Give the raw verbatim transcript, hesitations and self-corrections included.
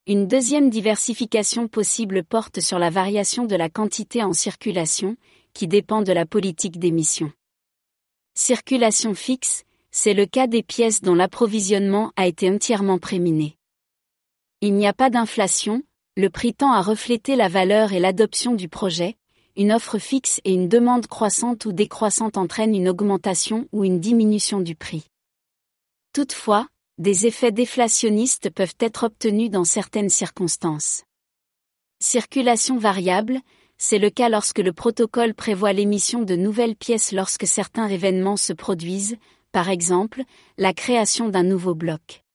Une deuxième diversification possible porte sur la variation de la quantité en circulation, qui dépend de la politique d'émission. Circulation fixe, c'est le cas des pièces dont l'approvisionnement a été entièrement préminé. Il n'y a pas d'inflation, le prix tend à refléter la valeur et l'adoption du projet, une offre fixe et une demande croissante ou décroissante entraînent une augmentation ou une diminution du prix. Toutefois, des effets déflationnistes peuvent être obtenus dans certaines circonstances. Circulation variable, c'est le cas lorsque le protocole prévoit l'émission de nouvelles pièces lorsque certains événements se produisent, par exemple, la création d'un nouveau bloc.